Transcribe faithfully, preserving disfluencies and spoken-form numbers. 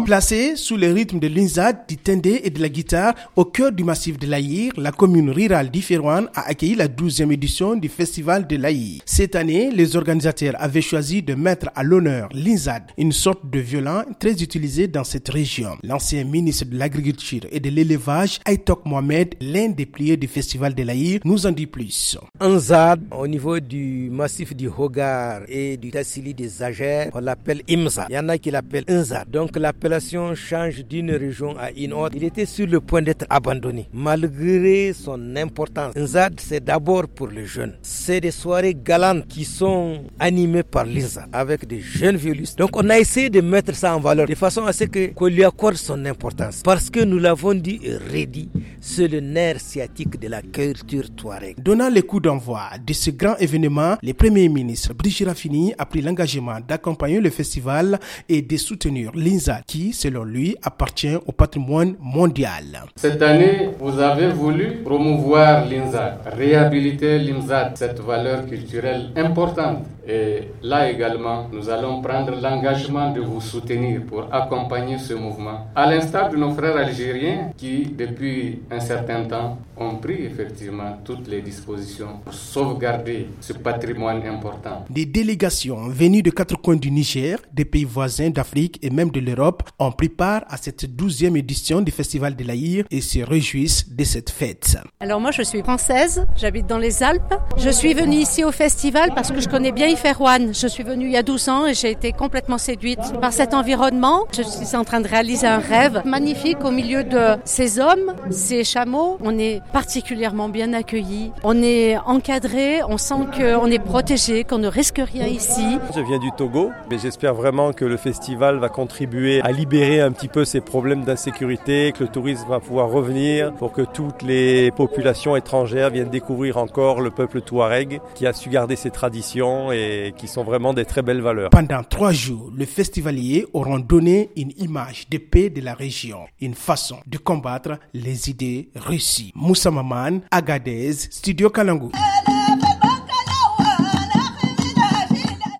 Placée sous le rythme de l'inzad, du tendé et de la guitare, au cœur du massif de l'Aïr, la commune rurale d'Iférouane a accueilli la douzième édition du Festival de l'Aïr. Cette année, les organisateurs avaient choisi de mettre à l'honneur l'inzad, une sorte de violon très utilisé dans cette région. L'ancien ministre de l'Agriculture et de l'Élevage, Aïtok Mohamed, l'un des piliers du Festival de l'Aïr, nous en dit plus. Inzad, au niveau du massif du Hogar et du Tassili des Agères, on l'appelle Imza. Il y en a qui l'appellent Inzad. Donc l'appellation change d'une région à une autre. Il était sur le point d'être abandonné, malgré son importance. Inzad, c'est d'abord pour les jeunes. C'est des soirées galantes qui sont animées par l'Inzad, avec des jeunes violonistes. Donc on a essayé de mettre ça en valeur, de façon à ce que, qu'on lui accorde son importance. Parce que nous l'avons dit et redit, c'est le nerf sciatique de la culture touareg. Donnant le coup d'envoi de ce grand événement, le Premier ministre Brigitte Raffini a pris l'engagement d'accompagner le festival et de soutenir l'Inzad qui, selon lui, appartient au patrimoine mondial. Cette année, vous avez voulu promouvoir l'Inzad, réhabiliter l'Inzad, cette valeur culturelle importante. Et là également, nous allons prendre l'engagement de vous soutenir pour accompagner ce mouvement. À l'instar de nos frères algériens qui, depuis un certain temps, ont pris effectivement toutes les dispositions pour sauvegarder ce patrimoine important. Des délégations venues de quatre coins du Niger, des pays voisins d'Afrique et même de l'Europe ont pris part à cette douzième édition du Festival de l'Aïr et se réjouissent de cette fête. Alors moi je suis française, j'habite dans les Alpes. Je suis venue ici au festival parce que je connais bien Iférouane. Je suis venue il y a douze ans et j'ai été complètement séduite par cet environnement. Je suis en train de réaliser un rêve magnifique au milieu de ces hommes, ces chameaux. On est particulièrement bien accueillis, on est encadré, on sent qu'on est protégé, qu'on ne risque rien ici. Je viens du Togo, mais j'espère vraiment que le festival va contribuer à libérer un petit peu ces problèmes d'insécurité, que le tourisme va pouvoir revenir pour que toutes les populations étrangères viennent découvrir encore le peuple touareg qui a su garder ses traditions et qui sont vraiment des très belles valeurs. Pendant trois jours, les festivaliers auront donné une image de paix de la région, une façon de combattre les idées reçues. Moussa Maman, Agadez, Studio Kalangu.